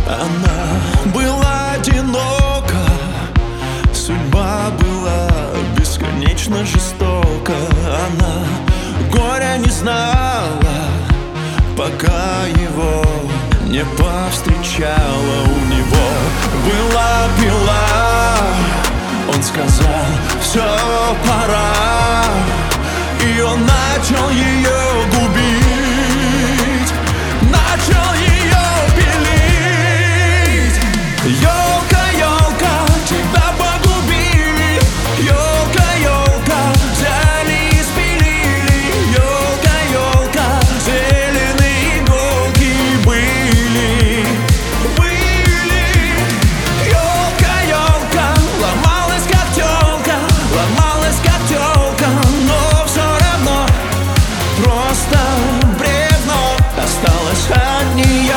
Она была одинока, судьба была бесконечно жестока. Она горя не знала, пока его не повстречала. У него была пила, он сказал: все, пора. И он начал ее губить, начал ее пилить. Ёлка, ёлка, тебя погубили. Ёлка, ёлка, взяли и спилили. Ёлка, ёлка, зеленые иголки были. Ёлка, ёлка, ломалась как тёлка, ломалась как тёлка, но все равно просто бревно осталось от нее.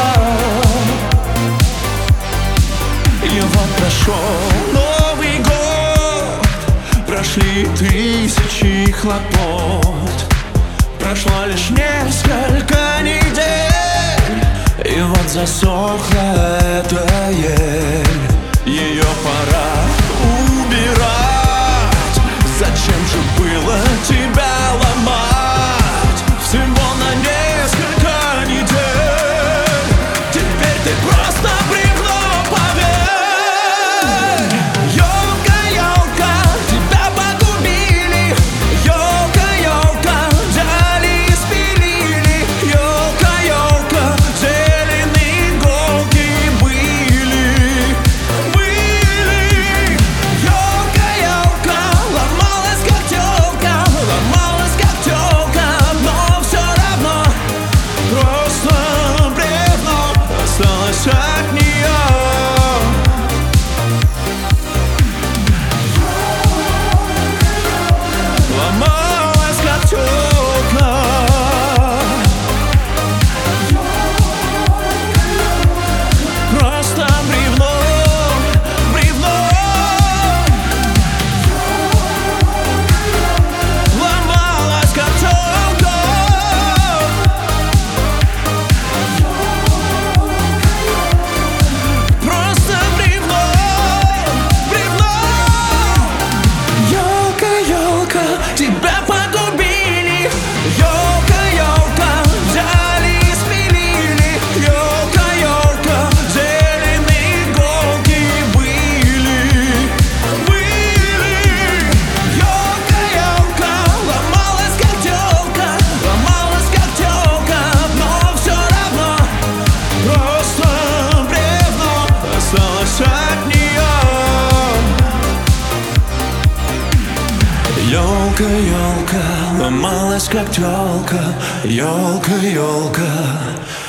И вот прошел Новый год, прошли тысячи хлопот, прошло лишь несколько недель, и вот засохла эта ель. Ее пора убирать. Зачем же было тебя ломать всего на несколько недель? Теперь ты просто бревно, поверь. Ёлка, ёлка, тебя погубили. Ёлка, ёлка, взяли и спилили. Ёлка, ёлка, зеленые иголки были. Ёлка, ёлка, ломалась как тёлка, ломалась как тёлка, но все равно просто бревно осталось от нее. Ломалась как тёлка, просто бревно, бревно. Ломалась как тёлка, просто бревно, бревно. Ёлка, ёлка, тебя погубили. Ёлка, ёлка, взяли и спилили. Ёлка, ёлка, зеленые иголки были. Ёлка, ёлка, ломалась как тёлка, ломалась как тёлка, но все равно просто бревно осталось от нее. Ёлка, ёлка, ломалась как тёлка. Ёлка, ёлка,